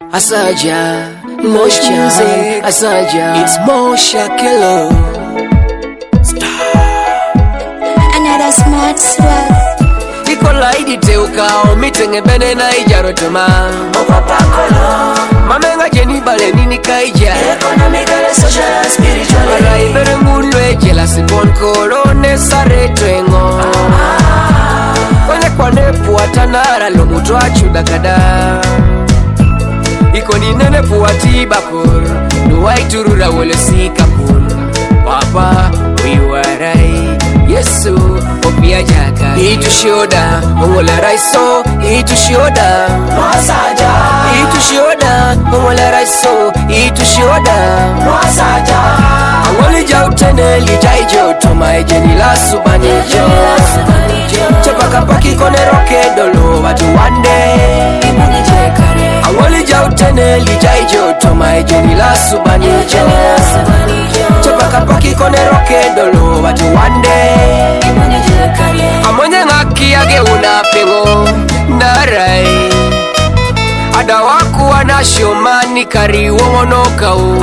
Asaja, Mosha, Asaja, it's Mosha Killer. Another smart swag. Iko laidi teukao mitenge bene na ijaro tuma Mopapa kolo Mamenga jeni bale nini kaija Economical, social and spiritual. Ara ibere ngulwe jela sipon korone sare twengo Kwenye kwane puatanara lo mutu achuda kada Iko ni nene puati bakor Nuwai turura wole sika pun Papa wiwarai Yesu opia jaka Itu shioda Mongola raiso Itu shioda Mwasaja Itu shioda Mongola raiso Itu shioda Mwasaja Angoli jautene Lijaijo Tomae jeni la subanijo Chepaka paki kone roke dolo Watu wande Angoli jautene Lijaijo Tomae jeni la subanijo Chepaka paki kone roke dolo Watu wande Amonye ngaki yage unapengo Narai Ada waku wanashomani kari womonoka u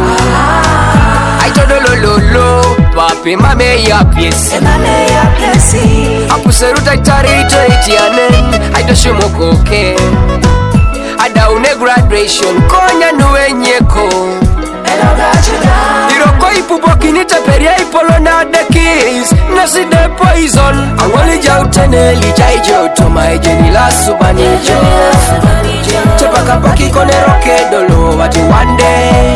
Aitodolololo Pape mame ya piesi Emame ya plesi Apuseruta itarito itianen Aitoshomokoke Ada une graduation Konya nuenyeko Eloga chuda Iroko ipuboki nitaperia ipolo na the keys Nasi the poison Angoli jautene lijaijo Tomae jeni la subanijo Chepaka paki kone roke dolo Watu wande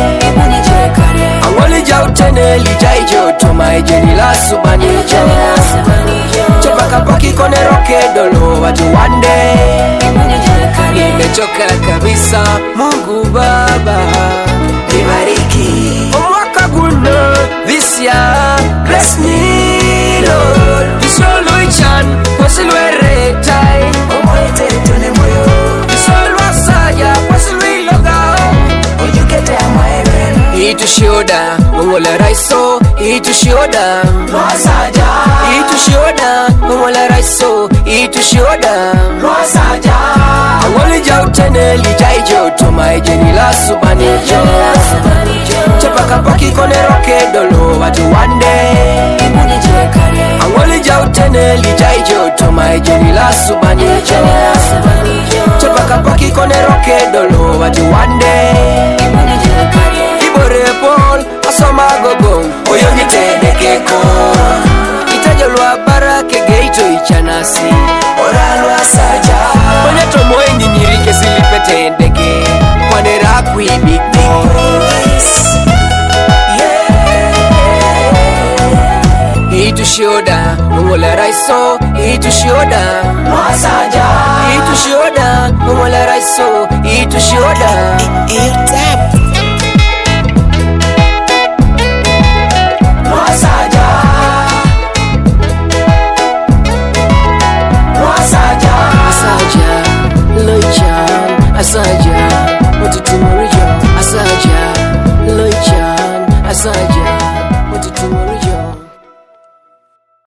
Angoli jautene lijaijo Tomae jeni la subanijo Chepaka paki kone roke dolo Watu wande Nimechoka kabisa Mungu Baba Nibariki Omwaka guno this year bless me Lord Isolo ichan Kwasilwe retai Omoete tone moyo Isolo asaya Kwasilwe iloga Ojukete amwebe Itu shioda Mongola raiso Itu shioda Mwasaja Itu shioda Mongola raiso Itu shioda Mwasaja Angoli jautene lijaijo Tomae jeni la subanijo Chepaka paki kone roke dolo Watu wande Angoli jautene lijaijo Tomae jeni la subanijo Chepaka paki kone roke dolo Watu wande Ibore Paul Asoma gogong Oyo nitende keko Itajolwa barake geito ichanasi Oralwa saja Mwenye tomoe nyinyirike silipete ndege Kwanera kuibiko Itu shioda Mongola raiso Itu shioda Mwasaja Itu shioda Mongola raiso Itu shioda Mwasaja Mwasaja Asaja Loichan Asaja Watutumu